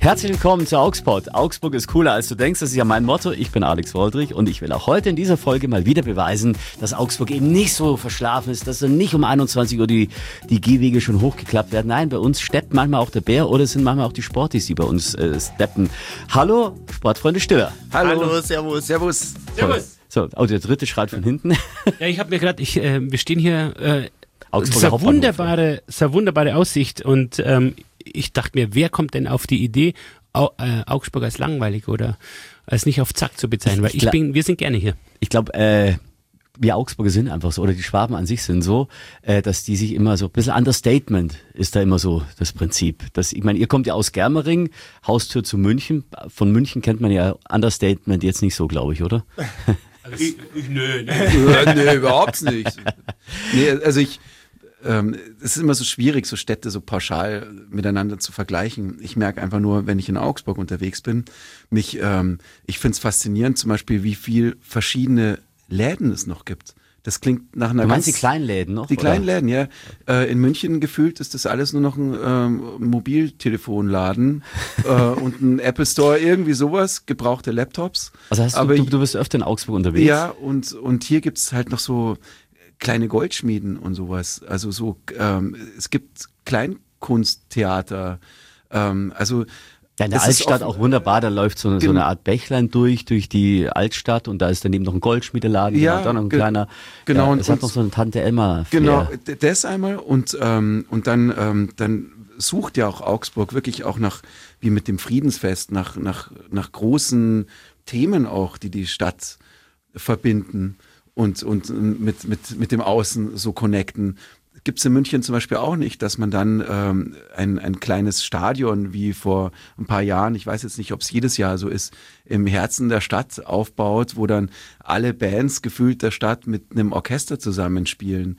Herzlich willkommen zu Augsburg. Augsburg ist cooler als du denkst. Das ist ja mein Motto. Ich bin Alex Woldrich und ich will auch heute in dieser Folge mal wieder beweisen, dass Augsburg eben nicht so verschlafen ist, dass dann nicht um 21 Uhr die Gehwege schon hochgeklappt werden. Nein, bei uns steppt manchmal auch der Bär oder es sind manchmal auch die Sportis, die bei uns steppen. Hallo, Sportfreunde Stiller. Hallo, servus. Servus. So, der dritte schreit von hinten. Ja, ich habe mir gedacht, wir stehen hier, Augsburger so wunderbare Aussicht und ich dachte mir, wer kommt denn auf die Idee, Augsburg als langweilig oder als nicht auf Zack zu bezeichnen, weil wir sind gerne hier. Ich glaube, wir Augsburger sind einfach so, oder die Schwaben an sich sind so, dass die sich immer so, ein bisschen Understatement ist da immer so das Prinzip. Ich meine, ihr kommt ja aus Germering, Haustür zu München, von München kennt man ja Understatement jetzt nicht so, glaube ich, oder? Also nö. Nee, überhaupt nicht. Nee, also es ist immer so schwierig, so Städte so pauschal miteinander zu vergleichen. Ich merke einfach nur, wenn ich in Augsburg unterwegs bin, ich finde es faszinierend zum Beispiel, wie viel verschiedene Läden es noch gibt. Das klingt nach einer Du meinst die kleinen Läden noch? Die kleinen Läden, ja. In München gefühlt ist das alles nur noch ein Mobiltelefonladen und ein Apple Store, irgendwie sowas, gebrauchte Laptops. Also du bist öfter in Augsburg unterwegs? Ja, und hier gibt's halt noch so kleine Goldschmieden und sowas. Also es gibt Kleinkunsttheater. Ja, in der Altstadt auch wunderbar, da läuft so eine Art Bächlein durch die Altstadt und da ist daneben noch ein Goldschmiedeladen, ja, dann noch ein kleiner, genau, es hat noch so eine Tante Emma. Genau, das einmal und dann sucht ja auch Augsburg wirklich auch wie mit dem Friedensfest, nach großen Themen auch, die Stadt verbinden und mit dem Außen so connecten. Gibt es in München zum Beispiel auch nicht, dass man dann ein kleines Stadion wie vor ein paar Jahren, ich weiß jetzt nicht, ob es jedes Jahr so ist, im Herzen der Stadt aufbaut, wo dann alle Bands gefühlt der Stadt mit einem Orchester zusammenspielen.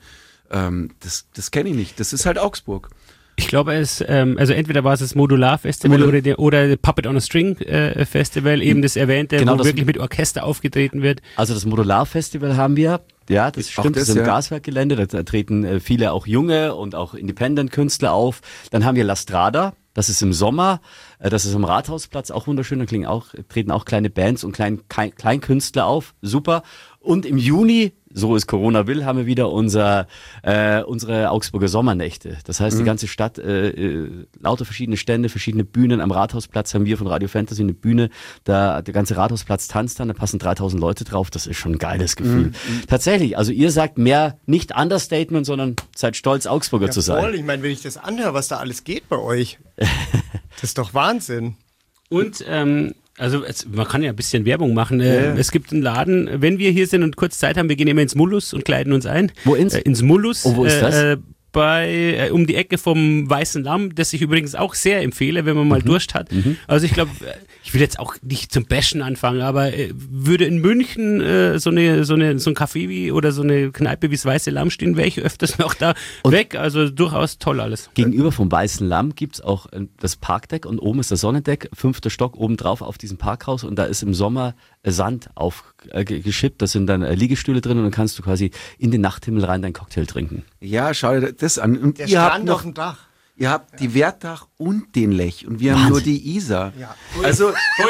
Das kenne ich nicht. Das ist halt Augsburg. Ich glaube, also entweder war es das Modular-Festival oder Puppet on a String Festival, eben das erwähnte, genau, wo wirklich mit Orchester aufgetreten wird. Also das Modular-Festival haben wir, ja, das stimmt, das ist im Gaswerkgelände, da treten viele auch junge und auch Independent-Künstler auf. Dann haben wir La Strada, das ist im Sommer, das ist am Rathausplatz, auch wunderschön, da treten auch kleine Bands und Kleinkünstler auf, super. Und im Juni, so es Corona will, haben wir wieder unsere Augsburger Sommernächte. Das heißt, die ganze Stadt, lauter verschiedene Stände, verschiedene Bühnen. Am Rathausplatz haben wir von Radio Fantasy eine Bühne, der ganze Rathausplatz tanzt dann, da passen 3000 Leute drauf. Das ist schon ein geiles Gefühl. Tatsächlich, also ihr sagt mehr nicht Understatement, sondern seid stolz, Augsburger zu sein. Voll. Ich meine, wenn ich das anhöre, was da alles geht bei euch, das ist doch Wahnsinn. Und also man kann ja ein bisschen Werbung machen. Es gibt einen Laden, wenn wir hier sind und kurz Zeit haben, wir gehen immer ins Mullus und kleiden uns ein. Wo ins Mullus. Oh, wo ist das? Um die Ecke vom Weißen Lamm, das ich übrigens auch sehr empfehle, wenn man mal Durst hat. Also ich glaube, ich will jetzt auch nicht zum Bashen anfangen, aber würde in München so ein Café oder so eine Kneipe wie das Weiße Lamm stehen, wäre ich öfters noch da weg. Also durchaus toll alles. Gegenüber vom Weißen Lamm gibt's auch das Parkdeck und oben ist das Sonnendeck, 5. Stock oben drauf auf diesem Parkhaus und da ist im Sommer Sand aufgeschippt, da sind dann Liegestühle drin und dann kannst du quasi in den Nachthimmel rein deinen Cocktail trinken. Ja, schau dir das an. Und der Strand auf dem Dach. Ihr habt die Wertach und den Lech und wir haben nur die Isar. Ja. Also,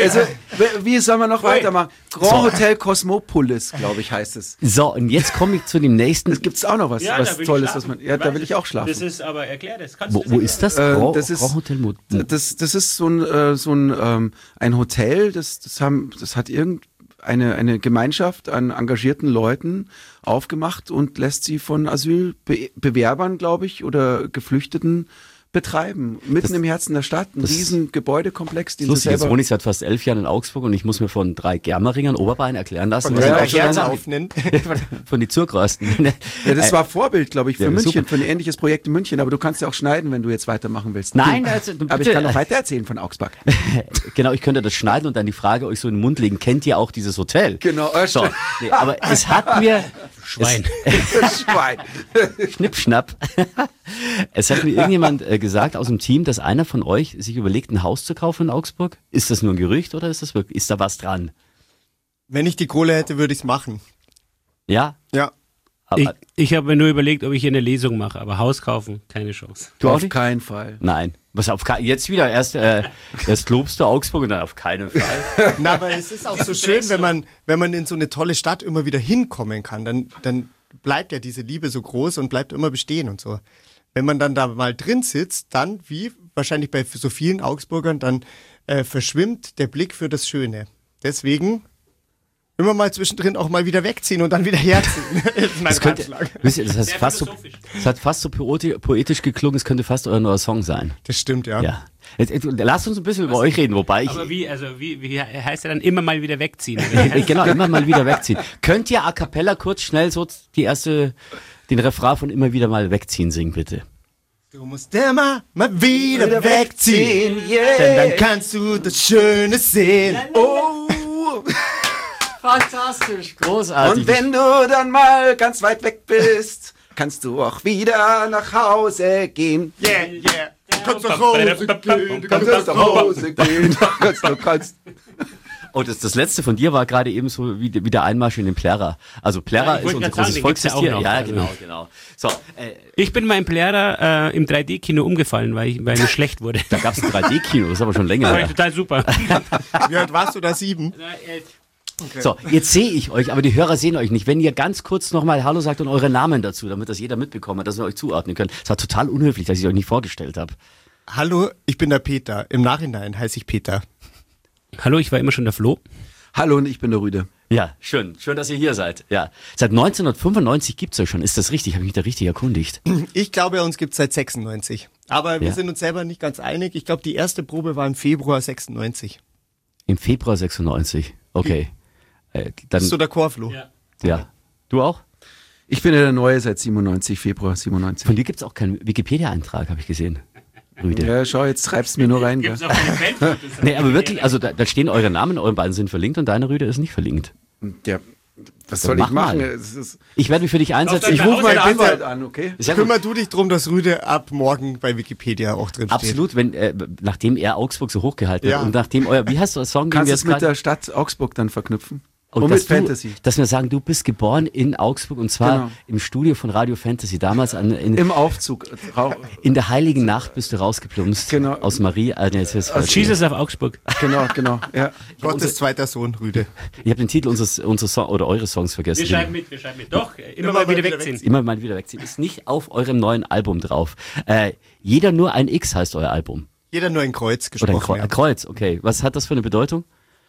wie soll man noch weitermachen? Grand Hotel Cosmopolis, glaube ich, heißt es. So, und jetzt komme ich zu dem nächsten. Es gibt auch noch was Tolles, da will ich auch schlafen. Das ist aber, erklär das. Wo ist das? Das ist Grand Hotel das ist so ein Hotel, das hat eine Gemeinschaft an engagierten Leuten aufgemacht und lässt sie von Asylbewerbern, glaube ich, oder Geflüchteten betreiben. Mitten im Herzen der Stadt, ein riesen Gebäudekomplex. Lustig, jetzt wohne ich seit fast 11 Jahren in Augsburg und ich muss mir von 3 Germeringern Oberbayern erklären lassen, was ich auch aufnimmt. Von die Zurgrösten. Ja, das war Vorbild, glaube ich, für München, super. für ein ähnliches Projekt in München, aber du kannst ja auch schneiden, wenn du jetzt weitermachen willst. Nein, aber ich kann noch weiter erzählen von Augsburg. Genau, ich könnte das schneiden und dann die Frage euch so in den Mund legen, kennt ihr auch dieses Hotel? Genau. So, nee, aber es hat mir... Schwein. Schwein. Schnippschnapp. Es hat mir irgendjemand gesagt aus dem Team, dass einer von euch sich überlegt, ein Haus zu kaufen in Augsburg. Ist das nur ein Gerücht oder ist da was dran? Wenn ich die Kohle hätte, würde ich es machen. Ja? Ja. Ich habe mir nur überlegt, ob ich hier eine Lesung mache, aber Haus kaufen, keine Chance. Du auf keinen Fall. Nein. Was jetzt wieder erst lobst du Augsburg und dann auf keinen Fall. Na, aber es ist auch so schön, wenn man in so eine tolle Stadt immer wieder hinkommen kann, dann bleibt ja diese Liebe so groß und bleibt immer bestehen und so. Wenn man dann da mal drin sitzt, dann, wie wahrscheinlich bei so vielen Augsburgern, dann verschwimmt der Blick für das Schöne. Deswegen immer mal zwischendrin auch mal wieder wegziehen und dann wieder herziehen. Das ist mein Ratschlag. Das hat fast so poetisch geklungen, es könnte fast euer neuer Song sein. Das stimmt, ja. Lasst uns ein bisschen über euch reden, wobei ich... Aber wie heißt er dann immer mal wieder wegziehen? Genau, immer mal wieder wegziehen. Könnt ihr a cappella kurz schnell so den Refrain von immer wieder mal wegziehen singen, bitte? Du musst immer mal wieder wegziehen, yeah. Denn dann kannst du das Schöne sehen. Oh! Fantastisch, großartig. Und wenn du dann mal ganz weit weg bist, kannst du auch wieder nach Hause gehen. Yeah, yeah. Du kannst nach Hause gehen. Du kannst nach Hause gehen. Du kannst. Oh, das letzte von dir war gerade eben so wie der Einmarsch in den Plärrer. Also Plärrer ist unser großes Volksfestival. Ja, genau. So, ich bin mal im Plärrer im 3D-Kino umgefallen, weil mir schlecht wurde. Da gab es ein 3D-Kino, das ist aber schon länger Das war her. total super. Wie alt warst du da? 7? Okay. So, jetzt sehe ich euch, aber die Hörer sehen euch nicht. Wenn ihr ganz kurz nochmal Hallo sagt und eure Namen dazu, damit das jeder mitbekommt hat, dass wir euch zuordnen können. Es war total unhöflich, dass ich euch nicht vorgestellt habe. Hallo, ich bin der Peter. Im Nachhinein heiße ich Peter. Hallo, ich war immer schon der Flo. Hallo und ich bin der Rüde. Ja, schön, dass ihr hier seid. Ja, seit 1995 gibt's euch schon. Ist das richtig? Habe ich mich da richtig erkundigt? Ich glaube, uns gibt's seit 96. Aber wir sind uns selber nicht ganz einig. Ich glaube, die erste Probe war im Februar 96. Im Februar 96, okay. Dann, bist du der Chorflo? Ja. Du auch? Ich bin ja der Neue seit 97, Februar 97. Von dir gibt's auch keinen Wikipedia-Eintrag, habe ich gesehen. Rüde. Ja, schau, jetzt treibst du mir nur rein. Gibt's auch keine Bandfotos? Nee, aber wirklich, also da stehen eure Namen, eure beiden sind verlinkt und deine Rüde ist nicht verlinkt. Ja, was soll ich machen? Ich werde mich für dich einsetzen. Ich rufe meinen Anwalt an, okay? Kümmer du dich drum, dass Rüde ab morgen bei Wikipedia auch drin steht. Absolut, nachdem er Augsburg so hochgehalten hat und nachdem wie heißt du das Song? Kannst du es mit der Stadt Augsburg dann verknüpfen? Und mit Fantasy. Dass wir sagen, du bist geboren in Augsburg und zwar im Studio von Radio Fantasy. Damals im Aufzug. In der heiligen Nacht bist du rausgeplumpst aus Marie. Jesus auf Augsburg. Genau. Ja. Gottes zweiter Sohn, Rüde. Ich habe den Titel eures Songs vergessen. Wir schreiben mit. Doch, immer mal wieder wegziehen. Immer mal wieder wegziehen. Ist nicht auf eurem neuen Album drauf. Jeder nur ein X heißt euer Album. Jeder nur ein Kreuz gesprochen. Oder ein Kreuz, okay. Was hat das für eine Bedeutung?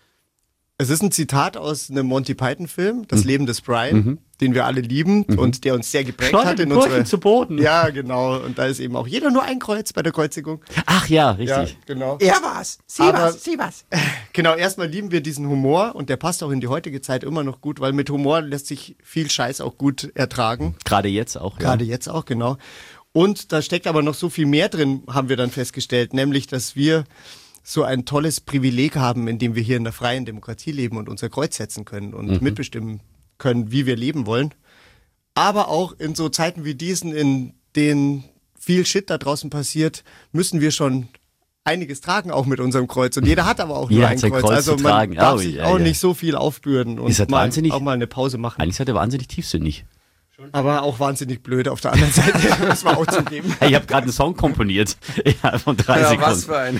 Es ist ein Zitat aus einem Monty Python-Film, Das Leben des Brian, den wir alle lieben und der uns sehr geprägt hat in unserer... zu Boden. Ja, genau. Und da ist eben auch jeder nur ein Kreuz bei der Kreuzigung. Ach ja, richtig. Ja, genau. Er war's. Sie war's. Genau, erstmal lieben wir diesen Humor und der passt auch in die heutige Zeit immer noch gut, weil mit Humor lässt sich viel Scheiß auch gut ertragen. Gerade jetzt auch, Gerade jetzt auch, genau. Und da steckt aber noch so viel mehr drin, haben wir dann festgestellt, nämlich, dass wir so ein tolles Privileg haben, indem wir hier in der freien Demokratie leben und unser Kreuz setzen können und mitbestimmen können, wie wir leben wollen. Aber auch in so Zeiten wie diesen, in denen viel Shit da draußen passiert, müssen wir schon einiges tragen, auch mit unserem Kreuz. Und jeder hat aber auch nur ein Kreuz. Also man darf sich auch nicht so viel aufbührden und auch mal eine Pause machen. Eigentlich seid ihr wahnsinnig tiefsinnig. Aber auch wahnsinnig blöd auf der anderen Seite, muss man auch zugeben. Hey, ich habe gerade einen Song komponiert von 3 Sekunden. Was für ein.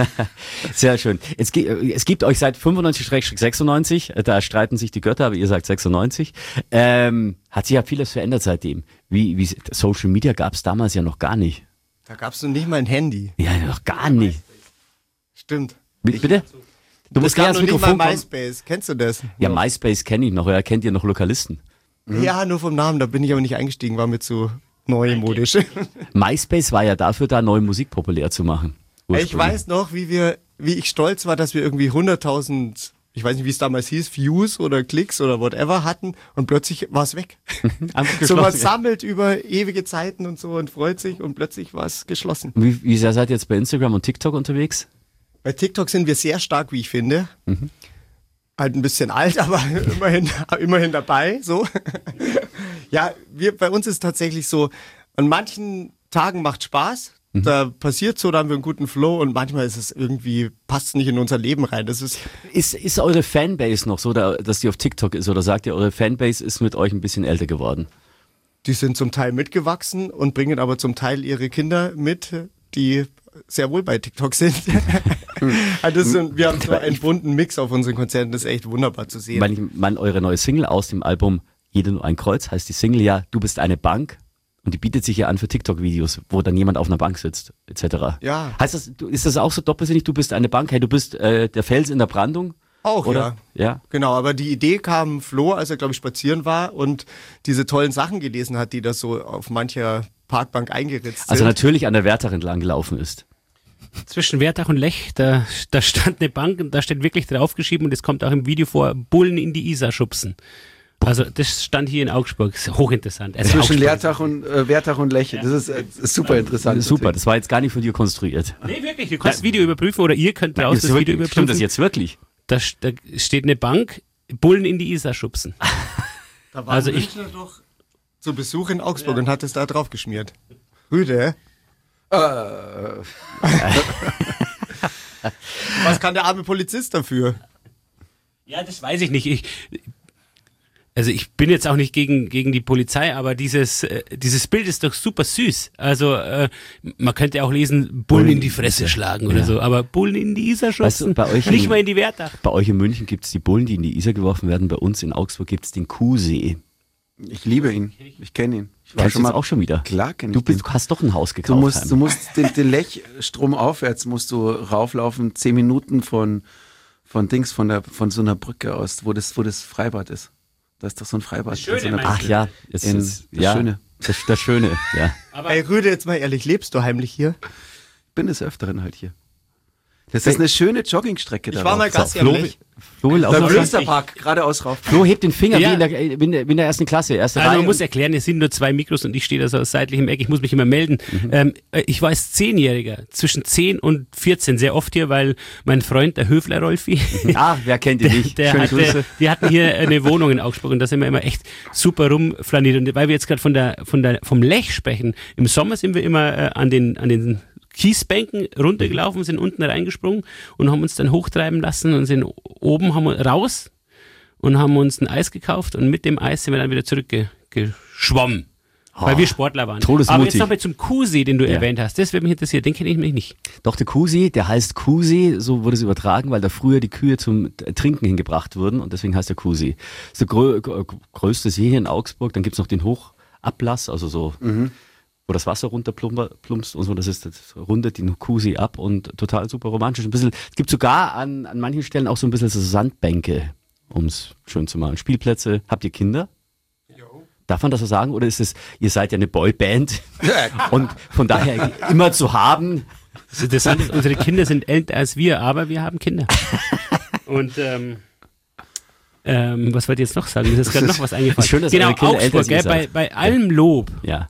Sehr schön. Es gibt euch seit 95-96, da streiten sich die Götter, aber ihr sagt 96. Hat sich ja vieles verändert seitdem. Wie Social Media gab es damals ja noch gar nicht. Da gab es noch nicht mal ein Handy. Ja, noch gar nicht. Stimmt. Bitte? Du musst gar nicht mal MySpace. Kennst du das? Ja, MySpace kenne ich noch. Ja, kennt ihr noch Lokalisten? Ja, nur vom Namen, da bin ich aber nicht eingestiegen, war mir zu neumodisch. MySpace war ja dafür da, neue Musik populär zu machen. Ich weiß noch, wie ich stolz war, dass wir irgendwie 100.000, ich weiß nicht, wie es damals hieß, Views oder Klicks oder whatever hatten und plötzlich war es weg. So man sammelt über ewige Zeiten und so und freut sich und plötzlich war es geschlossen. Wie sehr seid ihr jetzt bei Instagram und TikTok unterwegs? Bei TikTok sind wir sehr stark, wie ich finde. Halt ein bisschen alt, aber immerhin dabei, so. Ja, bei uns ist tatsächlich so, an manchen Tagen macht Spaß, da passiert so, da haben wir einen guten Flow und manchmal ist es irgendwie, passt nicht in unser Leben rein. Das ist eure Fanbase noch so, dass die auf TikTok ist oder sagt ihr, eure Fanbase ist mit euch ein bisschen älter geworden? Die sind zum Teil mitgewachsen und bringen aber zum Teil ihre Kinder mit, die sehr wohl bei TikTok sind. Wir haben so einen bunten Mix auf unseren Konzerten, das ist echt wunderbar zu sehen. Ich meine, eure neue Single aus dem Album Jeder nur ein Kreuz, heißt die Single ja, du bist eine Bank, und die bietet sich ja an für TikTok-Videos, wo dann jemand auf einer Bank sitzt, etc. Ja. Heißt das, ist das auch so doppelsinnig, du bist eine Bank, hey, du bist der Fels in der Brandung? Auch, oder? Ja. Genau, aber die Idee kam Flo, als er, glaube ich, spazieren war und diese tollen Sachen gelesen hat, die da so auf mancher Parkbank eingeritzt sind. Also natürlich an der Wärter entlang gelaufen ist. Zwischen Wertach und Lech, da stand eine Bank und da steht wirklich draufgeschrieben und es kommt auch im Video vor, Bullen in die Isar schubsen. Also das stand hier in Augsburg, das ist hochinteressant. Also zwischen Wertach und Lech, das ist super interessant. Super, das war jetzt gar nicht von dir konstruiert. Nee, wirklich, du kannst das Video überprüfen oder ihr könnt draußen das Video überprüfen. Stimmt das jetzt wirklich? Da steht eine Bank, Bullen in die Isar schubsen. Da war also Münchner doch zu Besuch in Augsburg und hat es da drauf geschmiert. Rüde? Was kann der arme Polizist dafür? Ja, das weiß ich nicht. Also ich bin jetzt auch nicht gegen die Polizei, aber dieses Bild ist doch super süß. Also man könnte auch lesen, Bullen in die Fresse schlagen oder so, aber Bullen in die Isar schubsen, nicht mal in die Wertach. Bei euch in München gibt es die Bullen, die in die Isar geworfen werden. Bei uns in Augsburg gibt es den Kuhsee. Ich liebe ihn. Ich kenne ihn. Ich war schon mal auch schon wieder. Klar kenne ich ihn. Du hast doch ein Haus gekauft. Du musst den Lech stromaufwärts musst du rauflaufen, 10 Minuten von so einer Brücke aus, wo das Freibad ist. Da ist doch so ein Freibad. Das Schöne, so eine Ach ja, das Schöne. Das Schöne, ja. Aber ey, Rüde, jetzt mal ehrlich, lebst du heimlich hier? Ich bin des Öfteren halt hier. Das ist eine schöne Joggingstrecke da. Ich war mal Gassi am Lech. Flo will auch beim noch Münsterpark, geradeaus rauf. Flo hebt den Finger Ja. wie in der ersten Klasse. Erste Also Reihe. man muss erklären, es sind nur 2 Mikros und ich stehe da so aus seitlichem Eck, ich muss mich immer melden. Ich war als 10-Jähriger, zwischen 10 und 14 sehr oft hier, weil mein Freund, der Höfler Rolfi, Wer kennt ihn nicht? wir hatten hier eine Wohnung in Augsburg und da sind wir immer echt super rumflaniert. Und weil wir jetzt gerade vom Lech sprechen, im Sommer sind wir immer an den Kiesbänken runtergelaufen, sind unten reingesprungen und haben uns dann hochtreiben lassen und sind oben raus und haben uns ein Eis gekauft und mit dem Eis sind wir dann wieder zurückgeschwommen. Weil wir Sportler waren. Todesmutig. Aber jetzt noch mal zum Kuhsee, den du erwähnt hast. Das würde mich interessieren. Den kenne ich nämlich nicht. Doch, der Kuhsee, der heißt Kuhsee, so wurde es übertragen, weil da früher die Kühe zum Trinken hingebracht wurden und deswegen heißt der Kuhsee. Das ist der größte See hier in Augsburg. Dann gibt's noch den Hochablass, also so, wo das Wasser runterplumpst und so. Das rundet den Kuhsee ab und total super romantisch. Es gibt sogar an manchen Stellen auch so ein bisschen so Sandbänke, um es schön zu machen. Spielplätze. Habt ihr Kinder? Darf man das so sagen? Oder ist es, ihr seid ja eine Boyband und von daher immer zu haben? Das Interessante ist, unsere Kinder sind älter als wir, aber wir haben Kinder. Und was wollt ihr jetzt noch sagen? Mir ist gerade noch was eingefallen. Schön, dass genau, eure Kinder älter Augsburg, sind, bei allem Lob. Ja.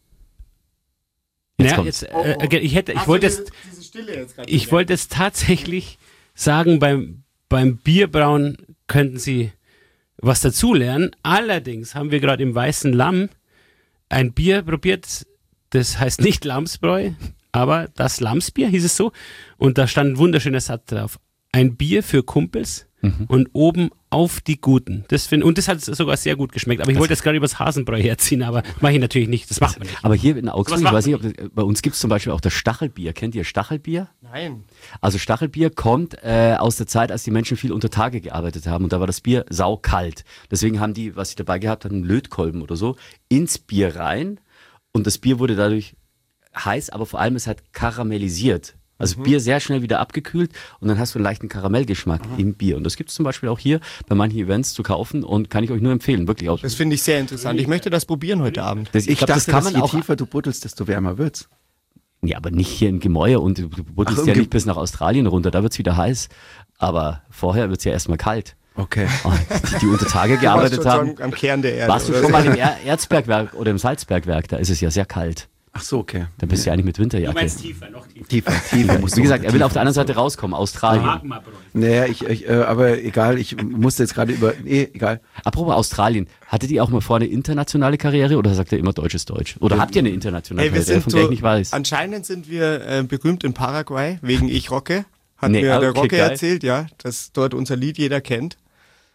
Ich wollte es tatsächlich sagen, beim Bierbrauen könnten Sie was dazulernen. Allerdings haben wir gerade im Weißen Lamm ein Bier probiert, das heißt nicht Lamsbräu, aber das Lamsbier hieß es so. Und da stand ein wunderschöner Satz drauf. Ein Bier für Kumpels und oben auf die Guten. Und das hat sogar sehr gut geschmeckt. Aber ich wollte jetzt gerade über das Hasenbräu herziehen, aber mache ich natürlich nicht. Das macht man nicht. Aber hier in Augsburg, ich weiß nicht, bei uns gibt es zum Beispiel auch das Stachelbier. Kennt ihr Stachelbier? Nein. Also Stachelbier kommt aus der Zeit, als die Menschen viel unter Tage gearbeitet haben und da war das Bier saukalt. Deswegen haben die, was sie dabei gehabt hatten, einen Lötkolben oder so, ins Bier rein und das Bier wurde dadurch heiß, aber vor allem es hat karamellisiert. Also Bier sehr schnell wieder abgekühlt und dann hast du einen leichten Karamellgeschmack im Bier. Und das gibt es zum Beispiel auch hier bei manchen Events zu kaufen und kann ich euch nur empfehlen, wirklich auch. Das finde ich sehr interessant. Ich möchte das probieren heute Abend. Ich dachte, das kann man je tiefer du buddelst, desto wärmer wird's. Ja, aber nicht hier im Gemäuer und du buddelst ja nicht bis nach Australien runter, da wird's wieder heiß. Aber vorher wird's ja erstmal kalt. Okay. Und die unter Tage gearbeitet haben. Am Kern der Erde. Warst du schon mal im Erzbergwerk oder im Salzbergwerk? Da ist es ja sehr kalt. Ach so, okay. Da bist du ja eigentlich mit Winterjacke. Du meinst tiefer, noch tiefer. Tiefer. Wie gesagt, er will auf der anderen Seite rauskommen, Australien. Naja, aber egal, ich musste jetzt gerade egal. Apropos Australien, hattet ihr auch mal vor eine internationale Karriere oder sagt ihr immer Deutsch ist Deutsch? Oder habt ihr eine internationale Karriere, von der ich nicht weiß? Anscheinend sind wir berühmt in Paraguay, wegen Ich Rocke. Hat mir der Rocke erzählt, ja, dass dort unser Lied jeder kennt.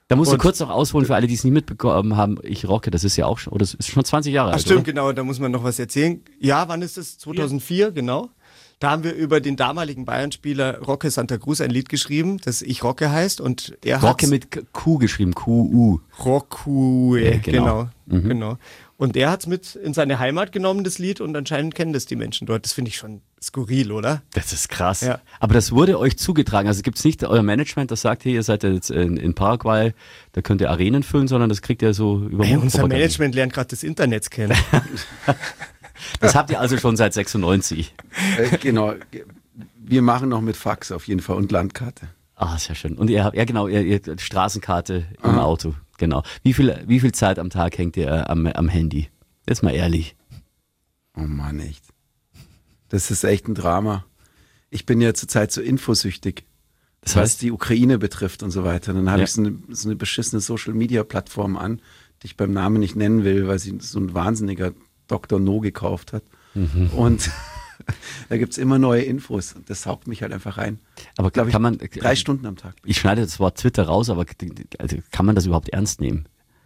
Da musst du kurz noch ausholen für alle, die es nicht mitbekommen haben. Ich rocke, das ist ja auch schon, oder das ist schon 20 Jahre alt. Stimmt, oder? genau, da muss man noch was erzählen. Ja, wann ist das? 2004, genau. Da haben wir über den damaligen Bayern-Spieler Rocke Santa Cruz ein Lied geschrieben, das Ich Rocke heißt. Und er Rocke mit Q geschrieben, Q-U. Rocue, genau. Genau. Und er hat es mit in seine Heimat genommen, das Lied, und anscheinend kennen das die Menschen dort. Das finde ich schon skurril, oder? Das ist krass. Ja. Aber das wurde euch zugetragen. Also gibt es nicht euer Management, das sagt, hey, ihr seid jetzt in Paraguay, da könnt ihr Arenen füllen, sondern das kriegt ihr so über Hey, unser Management lernt gerade das Internet kennen. Das habt ihr also schon seit 96. Genau. Wir machen noch mit Fax auf jeden Fall und Landkarte. Ah, sehr schön. Und ihr habt, ja genau, ihr Straßenkarte im Auto. Genau. Wie viel Zeit am Tag hängt ihr am Handy? Jetzt mal ehrlich. Oh Mann, echt. Das ist echt ein Drama. Ich bin ja zurzeit so infosüchtig, Das heißt, was die Ukraine betrifft und so weiter. Dann habe ich so eine beschissene Social-Media-Plattform an, die ich beim Namen nicht nennen will, weil sie so ein wahnsinniger Dr. No gekauft hat. Und da gibt es immer neue Infos. Und das saugt mich halt einfach rein. aber Glaub ich, kann man 3 Stunden am Tag. Ich schneide das Wort Twitter raus, aber also kann man das überhaupt ernst nehmen?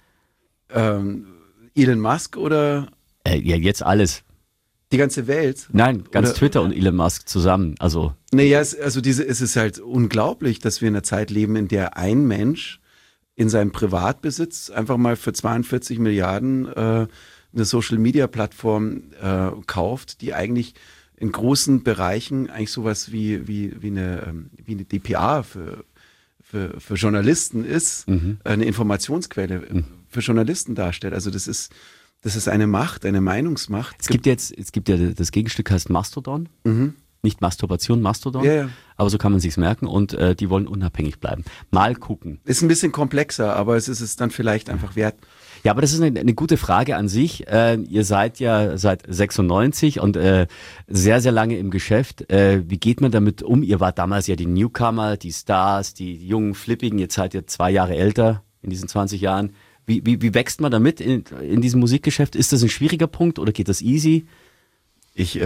Elon Musk oder Ja, jetzt alles. die ganze Welt? Nein, ganz Oder- Twitter und Elon Musk zusammen. Also Naja, es ist halt unglaublich, dass wir in einer Zeit leben, in der ein Mensch in seinem Privatbesitz einfach mal für 42 Milliarden eine Social-Media-Plattform kauft, die eigentlich in großen Bereichen eigentlich sowas wie eine DPA für Journalisten ist, eine Informationsquelle für Journalisten darstellt. Also das ist eine Macht, eine Meinungsmacht. es gibt ja das Gegenstück heißt Mastodon. Nicht Masturbation, Mastodon. Ja. Aber so kann man sich's merken und die wollen unabhängig bleiben. Mal gucken. Ist ein bisschen komplexer, aber es ist es dann vielleicht einfach wert. Ja, aber das ist eine gute Frage an sich. Ihr seid ja seit 96 und sehr, sehr lange im Geschäft. Wie geht man damit um? Ihr wart damals ja die Newcomer, die Stars, die jungen Flippigen. Jetzt seid ihr 2 Jahre älter in diesen 20 Jahren. Wie wächst man damit in diesem Musikgeschäft? Ist das ein schwieriger Punkt oder geht das easy? Ich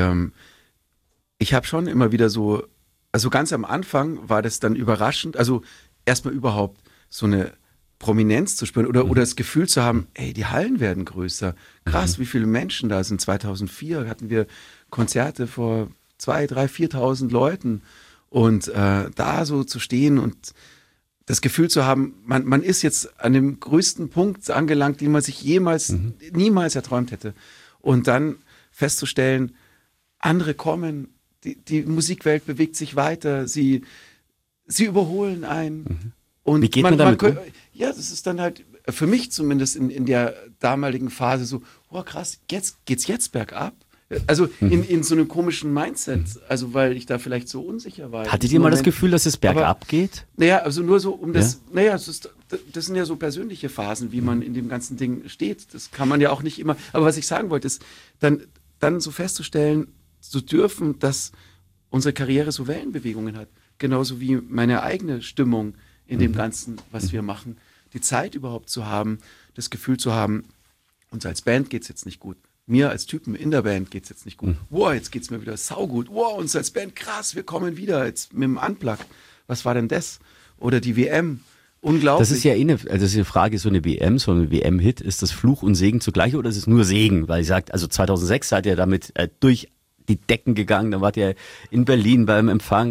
habe schon immer wieder so, also ganz am Anfang war das dann überraschend, also erstmal überhaupt so eine Prominenz zu spüren oder das Gefühl zu haben, ey, die Hallen werden größer. Krass, wie viele Menschen da sind. 2004 hatten wir Konzerte vor 2.000, 3.000, 4.000 Leuten und da so zu stehen und das Gefühl zu haben, man ist jetzt an dem größten Punkt angelangt, den man sich niemals erträumt hätte. Und dann festzustellen, andere kommen, die Musikwelt bewegt sich weiter, sie überholen einen. Und wie geht man damit um? Ja, das ist dann halt für mich zumindest in der damaligen Phase so, oh krass, geht's jetzt bergab? Also in so einem komischen Mindset, also weil ich da vielleicht so unsicher war. Hattet ihr mal das Gefühl, dass es bergab geht? Naja, also nur so das sind ja so persönliche Phasen, wie man in dem ganzen Ding steht. Das kann man ja auch nicht immer, aber was ich sagen wollte, ist dann so festzustellen zu dürfen, dass unsere Karriere so Wellenbewegungen hat. Genauso wie meine eigene Stimmung in dem Ganzen, was wir machen. Die Zeit überhaupt zu haben, das Gefühl zu haben, uns als Band geht's jetzt nicht gut. Mir als Typen in der Band geht's jetzt nicht gut. Wow, jetzt geht's mir wieder saugut. Wow, uns als Band, krass, wir kommen wieder jetzt mit dem Unplugged. Was war denn das? Oder die WM. Unglaublich. Das ist ja eine Frage, so eine WM-Hit, ist das Fluch und Segen zugleich oder ist es nur Segen? Weil ihr sagt, also 2006 seid ihr damit durch die Decken gegangen, dann wart ihr in Berlin beim Empfang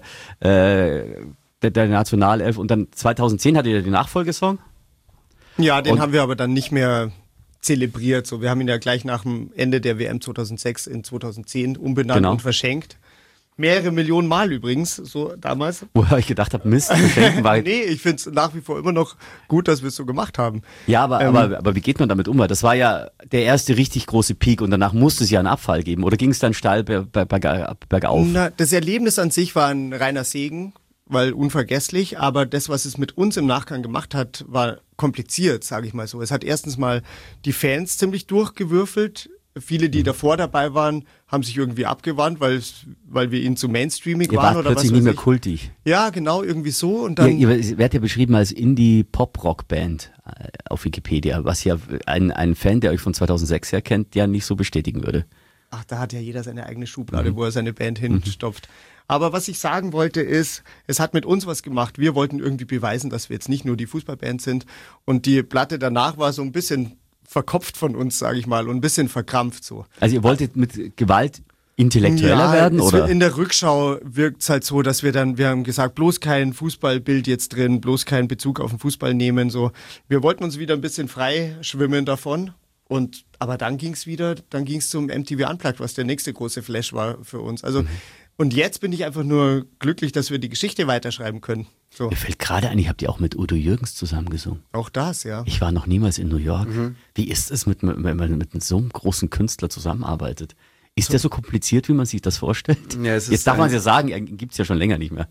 der Nationalelf und dann 2010 hattet ihr den Nachfolgesong? Ja, den haben wir aber dann nicht mehr zelebriert. So, wir haben ihn ja gleich nach dem Ende der WM 2006 in 2010 umbenannt und verschenkt. Mehrere Millionen Mal übrigens, so damals. Woher ich gedacht habe, Mist, verschenken war... Nee, ich finde es nach wie vor immer noch gut, dass wir es so gemacht haben. Ja, aber wie geht man damit um? Weil das war ja der erste richtig große Peak und danach musste es ja einen Abfall geben. Oder ging es dann steil bergauf? Na, das Erlebnis an sich war ein reiner Segen, weil unvergesslich, aber das, was es mit uns im Nachgang gemacht hat, war kompliziert, sage ich mal so. Es hat erstens mal die Fans ziemlich durchgewürfelt. Viele, die davor dabei waren, haben sich irgendwie abgewandt, weil wir ihnen zu mainstreamig waren oder was. Plötzlich nicht mehr kultig. Ja, genau, irgendwie so. Und dann ihr werdet ja beschrieben als Indie-Pop-Rock-Band auf Wikipedia, was ja ein Fan, der euch von 2006 her kennt, ja nicht so bestätigen würde. Ach, da hat ja jeder seine eigene Schublade, wo er seine Band hinstopft. Aber was ich sagen wollte ist, es hat mit uns was gemacht. Wir wollten irgendwie beweisen, dass wir jetzt nicht nur die Fußballband sind. Und die Platte danach war so ein bisschen verkopft von uns, sage ich mal, und ein bisschen verkrampft so. Also ihr wolltet mit Gewalt intellektueller werden, oder? In der Rückschau wirkt es halt so, dass wir haben gesagt, bloß kein Fußballbild jetzt drin, bloß keinen Bezug auf den Fußball nehmen, so. Wir wollten uns wieder ein bisschen frei schwimmen davon. Aber dann ging's zum MTV Unplugged, was der nächste große Flash war für uns. Also, und jetzt bin ich einfach nur glücklich, dass wir die Geschichte weiterschreiben können. So. Mir fällt gerade ein, habt ihr auch mit Udo Jürgens zusammengesungen? Auch das, ja. Ich war noch niemals in New York. Wie ist es, wenn man mit so einem großen Künstler zusammenarbeitet? Ist der so kompliziert, wie man sich das vorstellt? Ja, jetzt darf man es ja sagen, er gibt es ja schon länger nicht mehr.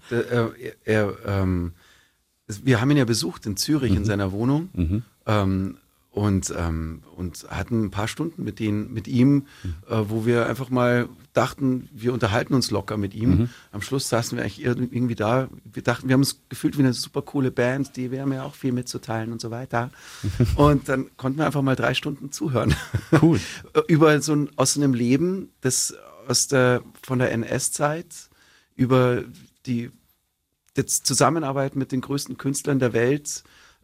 Wir haben ihn ja besucht in Zürich in seiner Wohnung. Und hatten ein paar Stunden mit ihm, wo wir einfach mal dachten, wir unterhalten uns locker mit ihm. Am Schluss saßen wir eigentlich irgendwie da. Wir haben uns gefühlt wie eine super coole Band, wir haben ja auch viel mitzuteilen und so weiter. Und dann konnten wir einfach mal 3 Stunden zuhören. Cool. Aus einem Leben, von der NS-Zeit, über die Zusammenarbeit mit den größten Künstlern der Welt,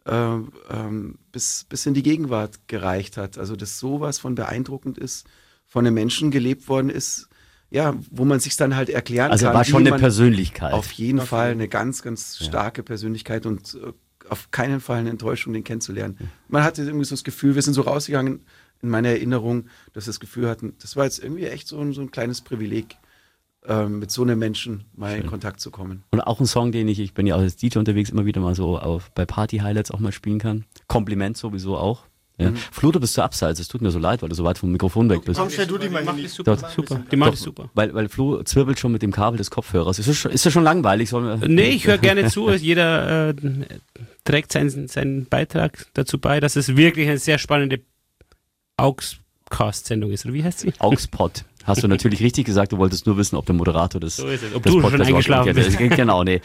bis in die Gegenwart gereicht hat. Also dass sowas von beeindruckend ist, von einem Menschen gelebt worden ist, ja, wo man sich dann halt erklären kann. Also er war schon eine Persönlichkeit. Auf jeden Fall eine ganz, ganz starke Persönlichkeit und auf keinen Fall eine Enttäuschung, den kennenzulernen. Man hatte irgendwie so das Gefühl, wir sind so rausgegangen in meiner Erinnerung, dass wir das Gefühl hatten, das war jetzt irgendwie echt so ein kleines Privileg, mit so einem Menschen mal in Kontakt zu kommen. Und auch ein Song, den ich bin ja auch als DJ unterwegs, immer wieder mal so bei Party-Highlights auch mal spielen kann. Kompliment sowieso auch. Ja. Flo, du bist so abseits, es tut mir so leid, weil du so weit vom Mikrofon weg bist. Komm, stell du die mal hin. Super. Die macht es super. Weil Flo zwirbelt schon mit dem Kabel des Kopfhörers. Ist das schon langweilig? Nee, ich höre gerne zu. Jeder trägt seinen Beitrag dazu bei, dass es wirklich eine sehr spannende Augscast-Sendung ist. Oder wie heißt sie? Augspod. Hast du natürlich richtig gesagt, du wolltest nur wissen, ob der Moderator das so ist es. Ob du schon eingeschlafen bist. Genau, nee.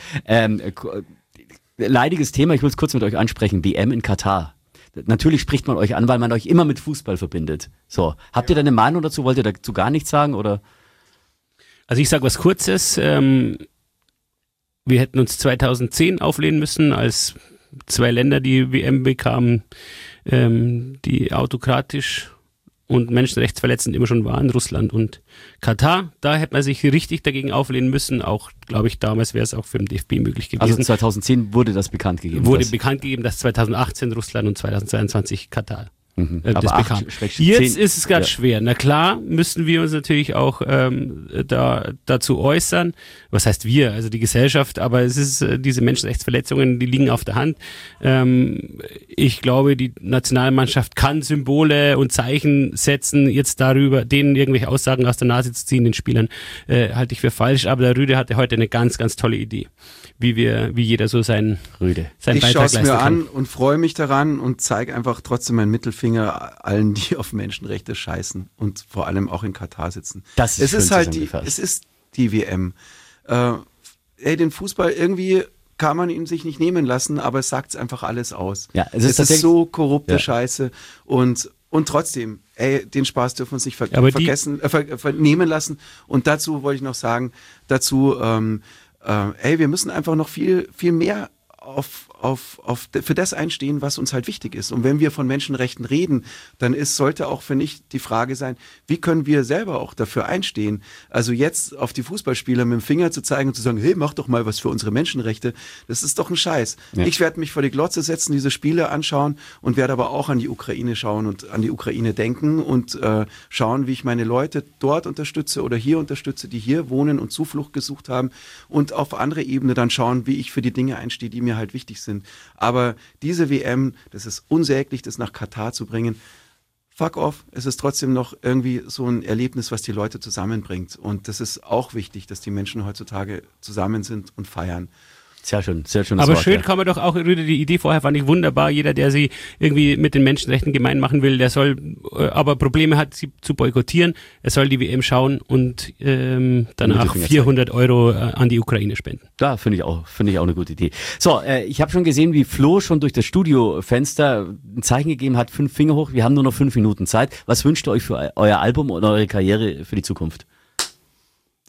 Leidiges Thema, ich will es kurz mit euch ansprechen, WM in Katar. Natürlich spricht man euch an, weil man euch immer mit Fußball verbindet. So, habt ihr da eine Meinung dazu? Wollt ihr dazu gar nichts sagen? Oder? Also ich sage was Kurzes. Wir hätten uns 2010 auflehnen müssen, als 2 Länder die WM bekamen, die autokratisch und menschenrechtsverletzend immer schon waren, Russland und Katar. Da hätte man sich richtig dagegen auflehnen müssen. Auch, glaube ich, damals wäre es auch für den DFB möglich gewesen. Also 2010 wurde das bekannt gegeben? Wurde bekannt gegeben, dass 2018 Russland und 2022 Katar. Aber das bekannt. Jetzt ist es gerade schwer. Na klar, müssen wir uns natürlich auch dazu äußern. Was heißt wir? Also die Gesellschaft, aber es ist diese Menschenrechtsverletzungen, die liegen auf der Hand. Ich glaube, die Nationalmannschaft kann Symbole und Zeichen setzen. Jetzt darüber, denen irgendwelche Aussagen aus der Nase zu ziehen, den Spielern, halte ich für falsch. Aber der Rüde hatte heute eine ganz, ganz tolle Idee, wie jeder so seinen Beitrag leisten kann. Ich schaue es mir an und freue mich daran und zeige einfach trotzdem meinen Mittelfinger allen, die auf Menschenrechte scheißen und vor allem auch in Katar sitzen. Das ist es ist die WM. Den Fußball irgendwie kann man ihn sich nicht nehmen lassen, aber es sagt einfach alles aus. Ja, es ist so korrupte Scheiße und trotzdem, den Spaß dürfen wir uns nicht vernehmen lassen. Und dazu wollte ich noch sagen, wir müssen einfach noch viel, viel mehr für das einstehen, was uns halt wichtig ist. Und wenn wir von Menschenrechten reden, dann sollte auch, finde ich, die Frage sein, wie können wir selber auch dafür einstehen? Also jetzt auf die Fußballspieler mit dem Finger zu zeigen und zu sagen, hey, mach doch mal was für unsere Menschenrechte, das ist doch ein Scheiß. Ja. Ich werde mich vor die Glotze setzen, diese Spiele anschauen und werde aber auch an die Ukraine schauen und an die Ukraine denken und schauen, wie ich meine Leute dort unterstütze oder hier unterstütze, die hier wohnen und Zuflucht gesucht haben und auf andere Ebene dann schauen, wie ich für die Dinge einstehe, die mir halt wichtig sind. Aber diese WM, das ist unsäglich, das nach Katar zu bringen. Fuck off, es ist trotzdem noch irgendwie so ein Erlebnis, was die Leute zusammenbringt. Und das ist auch wichtig, dass die Menschen heutzutage zusammen sind und feiern. Sehr schön, sehr schön. Aber schön kann man doch auch, Rüde, die Idee vorher fand ich wunderbar. Jeder, der sie irgendwie mit den Menschenrechten gemein machen will, der soll aber Probleme hat, sie zu boykottieren. Er soll die WM schauen und danach 400 € an die Ukraine spenden. Da finde ich auch eine gute Idee. So, ich habe schon gesehen, wie Flo schon durch das Studiofenster ein Zeichen gegeben hat, 5 Finger hoch. Wir haben nur noch 5 Minuten Zeit. Was wünscht ihr euch für euer Album und eure Karriere für die Zukunft?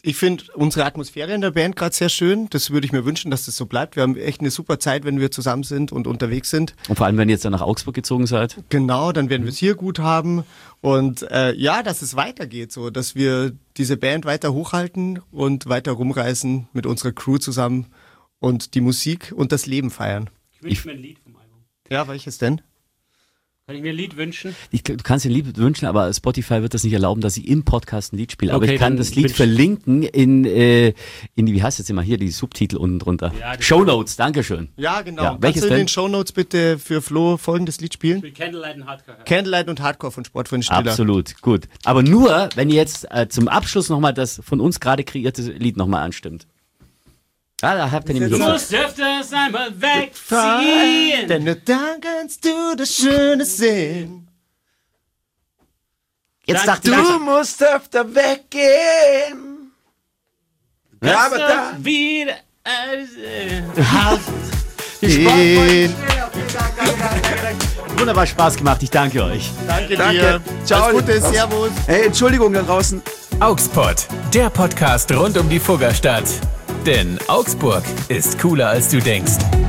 Ich finde unsere Atmosphäre in der Band gerade sehr schön. Das würde ich mir wünschen, dass das so bleibt. Wir haben echt eine super Zeit, wenn wir zusammen sind und unterwegs sind. Und vor allem, wenn ihr jetzt dann nach Augsburg gezogen seid. Genau, dann werden wir es hier gut haben. Und dass es weitergeht, so dass wir diese Band weiter hochhalten und weiter rumreißen mit unserer Crew zusammen und die Musik und das Leben feiern. Ich wünsche mir ein Lied vom Album. Ja, welches denn? Kann ich mir ein Lied wünschen? Du kannst dir ein Lied wünschen, aber Spotify wird das nicht erlauben, dass ich im Podcast ein Lied spiele. Aber Okay, ich kann das Lied verlinken in die, wie heißt jetzt immer hier, die Subtitel unten drunter. Ja, Shownotes, Dankeschön. Ja, genau. Ja, Kannst welches du in denn? den Shownotes bitte für Flo folgendes Lied spielen? Mit Candlelight und Hardcore. Candlelight und Hardcore von Sportfreund Stiller. Absolut, gut. Aber nur, wenn ihr jetzt zum Abschluss nochmal das von uns gerade kreierte Lied nochmal anstimmt. Ja, da habt ihr nämlich Du musst öfters einmal wegziehen. Denn nur dann kannst du das Schöne sehen. Jetzt Dann- dachte Du ich, musst öfter weggehen. Ja, aber da. Wieder. Den. wunderbar Spaß gemacht, ich danke euch. Danke Danke. dir. Ciao. Alles Gute, Servus. Hey, Entschuldigung da draußen. Auxpod, der Podcast rund um die Fuggerstadt. Denn Augsburg ist cooler als du denkst.